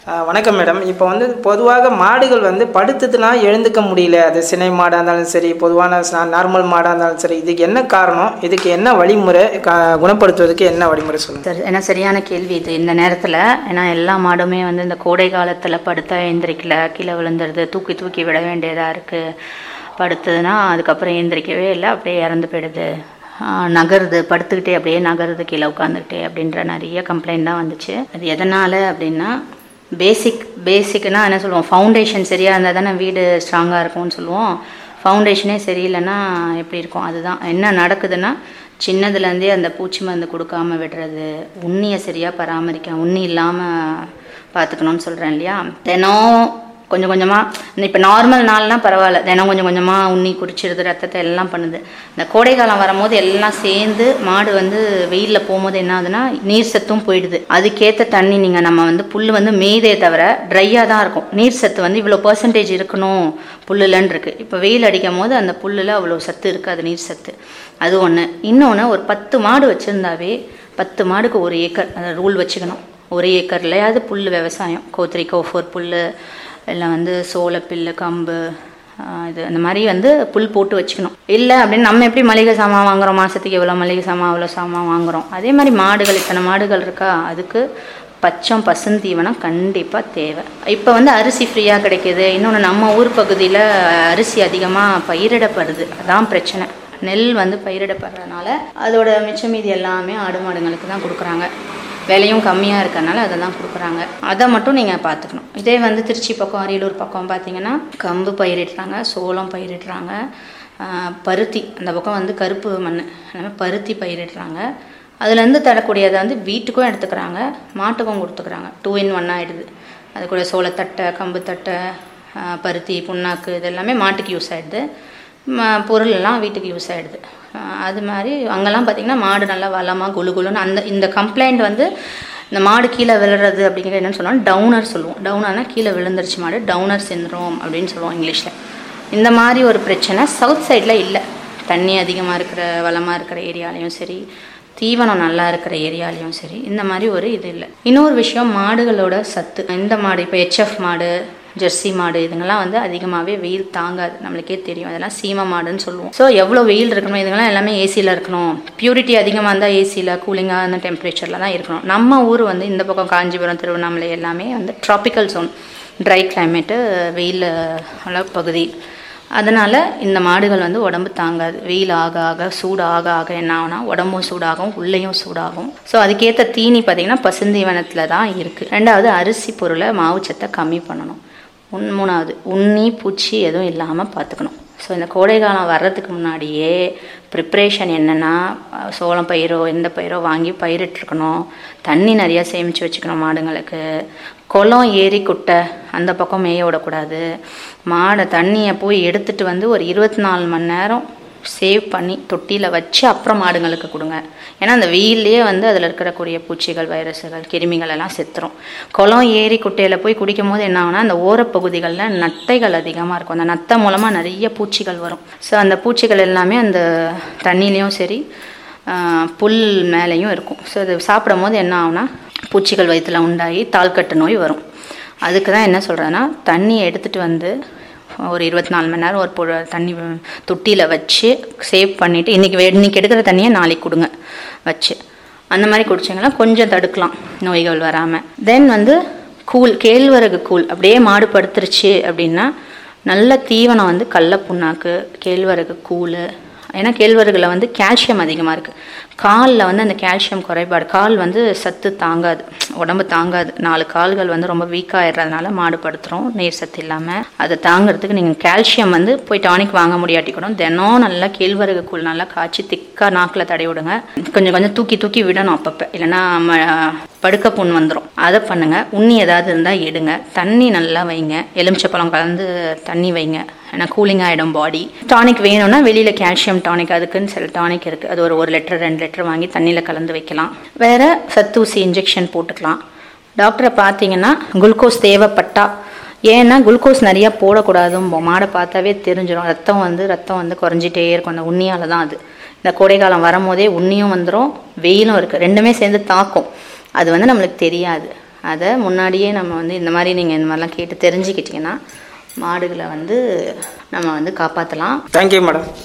வணக்கம் மேடம். இப்போ பொதுவாக மாடுகள் படுத்துதுன்னா எழுந்துக்க முடியல. அது சினை மாடாக இருந்தாலும் சரி, பொதுவான நார்மல் மாடாக இருந்தாலும் சரி, இதுக்கு என்ன காரணம்? இதுக்கு என்ன வழிமுறை, குணப்படுத்துவதற்கு என்ன வழிமுறை சொல்லுங்கள் சார். ஏன்னா சரியான கேள்வி இது இந்த நேரத்தில். ஏன்னா எல்லா மாடுமே இந்த கோடை காலத்தில் படுத்தா எழுந்திரிக்கல, கீழே விழுந்துருது, தூக்கி தூக்கி விட வேண்டியதாக இருக்குது. படுத்ததுன்னா அதுக்கப்புறம் எழுந்திரிக்கவே இல்லை, அப்படியே இறந்து போயிடுது, நகருது, படுத்துக்கிட்டே அப்படியே நகருது, கீழே உட்காந்துக்கிட்டே அப்படின்ற நிறைய கம்ப்ளைண்ட் தான் வந்துச்சு. அது எதனால் அப்படின்னா பேசிக்னா என்ன சொல்லுவோம், ஃபவுண்டேஷன் சரியாக இருந்தால் தானே வீடு ஸ்ட்ராங்காக இருக்கும்னு சொல்லுவோம். ஃபவுண்டேஷனே சரியில்லைன்னா எப்படி இருக்கும்? அதுதான் என்ன நடக்குதுன்னா, சின்னதுலேருந்தே அந்த பூச்சி மருந்து கொடுக்காம விடுறது, உண்ணியை சரியாக பராமரிக்க, உண்ணி இல்லாமல் பார்த்துக்கணும்னு சொல்கிறேன் இல்லையா. தினம் கொஞ்சம் கொஞ்சமாக, இப்போ நார்மல் நாள்னால் பரவாயில்ல, தினம் கொஞ்சம் கொஞ்சமாக உண்ணி குடிச்சிடுது, ரத்தத்தை எல்லாம் பண்ணுது. இந்த கோடை காலம் வரும்போது எல்லாம் சேர்ந்து மாடு வெயிலில் போகும்போது என்ன ஆகுதுன்னா, நீர் சத்தும் போயிடுது. அதுக்கேற்ற தண்ணி நீங்கள் நம்ம புல் மேய்தே தவிர ட்ரையாக தான் இருக்கும். நீர் சத்து இவ்வளோ பர்சன்டேஜ் இருக்கணும் புல்லுலன்னு இருக்குது. இப்போ வெயில் அடிக்கும் போது அந்த புல்லில் அவ்வளோ சத்து இருக்காது, நீர் சத்து. அது ஒன்று. இன்னொன்று, ஒரு 10 மாடு வச்சுருந்தாவே 10 மாடுக்கு 1 ஏக்கர் அந்த ரூல் வச்சுக்கணும். 1 ஏக்கர்லையாவது புல் விவசாயம், கோ3 கோ4 புல், இல்லை சோளப்பில்லு, கம்பு, இது அந்த மாதிரி புல் போட்டு வச்சுக்கணும். இல்லை அப்படின்னு நம்ம எப்படி மளிகை சாமான் வாங்குகிறோம், மாதத்துக்கு எவ்வளோ மளிகை சாமான் அவ்வளோ சாமான் வாங்குகிறோம், அதே மாதிரி மாடுகள், இத்தனை மாடுகள் இருக்கா, அதுக்கு பசுந்தீவனம் கண்டிப்பாக தேவை. இப்போ அரிசி ஃப்ரீயாக கிடைக்கிது. இன்னொன்று, நம்ம ஊர் பகுதியில் அரிசி அதிகமாக பயிரிடப்படுது, அதான் பிரச்சனை. நெல் பயிரிடப்படுறதுனால அதோட மிச்சம் மீதி எல்லாமே ஆடு மாடுங்களுக்கு தான் கொடுக்குறாங்க. விலையும் கம்மியாக இருக்கிறதுனால அதை தான் கொடுக்குறாங்க. அதை மட்டும் நீங்கள் பார்த்துக்கணும். இதே திருச்சி பக்கம், அரியலூர் பக்கம் பார்த்தீங்கன்னா கம்பு பயிரிடுறாங்க, சோளம் பயிரிடுறாங்க, பருத்தி, அந்த பக்கம் கருப்பு மண், எல்லாமே பருத்தி பயிரிடுறாங்க. அதுலேருந்து தரக்கூடியதை வீட்டுக்கும் எடுத்துக்கிறாங்க, மாட்டுக்கும் கொடுத்துக்கிறாங்க. 2 in 1 ஆகிடுது. அது கூட சோளத்தட்டை, கம்பு தட்டை, பருத்தி புண்ணாக்கு, இது எல்லாமே மாட்டுக்கு யூஸ் ஆகிடுது. பொருள் எல்லாம் வீட்டுக்கு யூஸ் ஆகிடுது. அது மாதிரி அங்கெல்லாம் பார்த்திங்கன்னா மாடு நல்லா வளமாக குலுன்னு இந்த கம்ப்ளைண்ட் இந்த மாடு கீழே விழுறது அப்படிங்கிற என்னென்னு சொன்னால் டவுனர் சொல்லுவோம். டவுனர்னால் கீழே விழுந்துருச்சு மாடு, டவுனர் சிண்ட்ரோம் அப்படின்னு சொல்லுவோம் இங்கிலீஷில். இந்த மாதிரி ஒரு பிரச்சனை சவுத் சைடில் இல்லை. தண்ணி அதிகமாக இருக்கிற வளமாக இருக்கிற ஏரியாலையும் சரி, தீவனம் நல்லா இருக்கிற ஏரியாலையும் சரி, இந்த மாதிரி ஒரு இது இல்லை. இன்னொரு விஷயம், மாடுகளோட சத்து. இந்த மாடு இப்போ HF மாடு, ஜெர்சி மாடு, இதுங்கெல்லாம் அதிகமாகவே வெயில் தாங்காது, நம்மளுக்கே தெரியும். அதெல்லாம் சீம மாடுன்னு சொல்லுவோம். ஸோ எவ்வளோ வெயில் இருக்கணும், இதுங்கெல்லாம் எல்லாமே ஏசியில் இருக்கணும். பியூரிட்டி அதிகமாக இருந்தால் ஏசியில், கூலிங்காக அந்த டெம்பரேச்சரில் தான் இருக்கணும். நம்ம ஊர் இந்த பக்கம் காஞ்சிபுரம், திருவண்ணாமலை எல்லாமே ட்ராபிக்கல் ஜோன், ட்ரை கிளைமேட்டு, வெயில் பகுதி. அதனால் இந்த மாடுகள் உடம்பு தாங்காது. வெயில் ஆக ஆக, சூடு ஆக ஆக என்ன ஆகுனா, உடம்பும் சூடாகும், உள்ளேயும் சூடாகும். ஸோ அதுக்கேற்ற தீனி பார்த்திங்கன்னா பசுந்தீவனத்தில் தான் இருக்குது. 2வது, அரிசி பொருளை, மாவுச்சத்தை கம்மி பண்ணணும். 3வது, உண்ணி பூச்சி எதுவும் இல்லாமல் பார்த்துக்கணும். ஸோ இந்த கோடை காலம் வர்றதுக்கு முன்னாடியே ப்ரிப்ரேஷன் என்னென்னா, சோளம் பயிரோ எந்த பயிரோ வாங்கி பயிரிட்டுருக்கணும். தண்ணி நிறையா சேமித்து வச்சுக்கணும் மாடுங்களுக்கு. குளம், ஏரி, குட்டை அந்த பக்கம் மேய விடக்கூடாது. மாடை தண்ணியை போய் எடுத்துகிட்டு ஒரு 24 மணி நேரம் சேவ் பண்ணி தொட்டியில் வச்சு அப்புறம் மாடுங்களுக்கு கொடுங்க. ஏன்னா அந்த வெயிலே அதில் இருக்கக்கூடிய பூச்சிகள், வைரஸுகள், கிருமிகள் எல்லாம் செத்துரும். குளம், ஏரி, குட்டையில் போய் குடிக்கும் போது என்ன ஆகுனா, அந்த ஓரப்பகுதிகளில் நத்தைகள் அதிகமாக இருக்கும். அந்த நத்தை மூலமாக நிறைய பூச்சிகள் வரும். ஸோ அந்த பூச்சிகள் எல்லாமே அந்த தண்ணிலையும் சரி, புல் மேலேயும் இருக்கும். ஸோ அது சாப்பிடும் போது என்ன ஆகுனா, பூச்சிகள் வயிற்றில் உண்டாகி தாள்கட்டு நோய் வரும். அதுக்கு தான் என்ன சொல்கிறேன்னா, தண்ணியை எடுத்துகிட்டு ஒரு 24 மணி நேரம் ஒரு தண்ணி தொட்டியில் வச்சு சேவ் பண்ணிவிட்டு, இன்றைக்கி எடுக்கிற தண்ணியை நாளைக்கு கொடுங்க வச்சு. அந்த மாதிரி குடிச்சிங்கன்னா கொஞ்சம் தடுக்கலாம், நோய்கள் வராமல். தென் கேழ்வரகு கூழ். அப்படியே மாடு படுத்துருச்சு அப்படின்னா நல்ல தீவனம் கடல புண்ணாக்கு, கேழ்வரகு கூழ். ஏன்னா கேழ்வரகுல கால்சியம் அதிகமாக இருக்குது. காலில் அந்த கால்சியம் குறைபாடு, கால் சத்து தாங்காது, உடம்பு தாங்காது. 4 கால்கள் ரொம்ப வீக்காகிடுறதுனால மாடு படுத்துகிறோம், நீர் சத்து இல்லாமல். அதை தாங்கிறதுக்கு நீங்கள் கால்சியம் போய் டானிக் வாங்க முடியாட்டி கூட தினம் நல்லா கேழ்வரகு கூழ் நல்லா காய்ச்சி திக்காக நாக்கில் தடவி விடுங்க. கொஞ்சம் கொஞ்சம் தூக்கி தூக்கி விடணும் அப்பப்போ, இல்லைன்னா படுக்க புண் வந்துடும். அதை பண்ணுங்கள். உண்ணி ஏதாவது இருந்தால் எடுங்க. தண்ணி நல்லா வைங்க, எலுமிச்சப்பழம் கலந்து தண்ணி வைங்க, ஏன்னா கூலிங் ஆகிடும் பாடி. டானிக் வேணும்னா வெளியில் கால்சியம் டானிக், அதுக்குன்னு சில டானிக் இருக்குது. அது ஒரு 1 லிட்டர் 2 லிட்டர் வாங்கி தண்ணியில் கலந்து வைக்கலாம். வேறு சத்தூசி இன்ஜெக்ஷன் போட்டுக்கலாம். டாக்டரை பார்த்தீங்கன்னா குளுக்கோஸ் தேவைப்பட்டா, ஏன்னா குளுக்கோஸ் நிறையா போடக்கூடாதும், மாடை பார்த்தாவே தெரிஞ்சிடும். ரத்தம் குறைஞ்சிட்டே இருக்கும். அந்த உண்ணியால் தான் அது. இந்த கோடைக்காலம் வரும்போதே உண்ணியும் வந்துடும், வெயிலும் இருக்குது, ரெண்டுமே சேர்ந்து தாக்கும். அது நம்மளுக்கு தெரியாது. அதை முன்னாடியே நம்ம வந்து இந்த மாதிரி நீங்கள் இந்த மாதிரிலாம் கேட்டு தெரிஞ்சுக்கிட்டிங்கன்னா மாடுகளை வந்து நம்ம வந்து காப்பாற்றலாம். Thank you madam.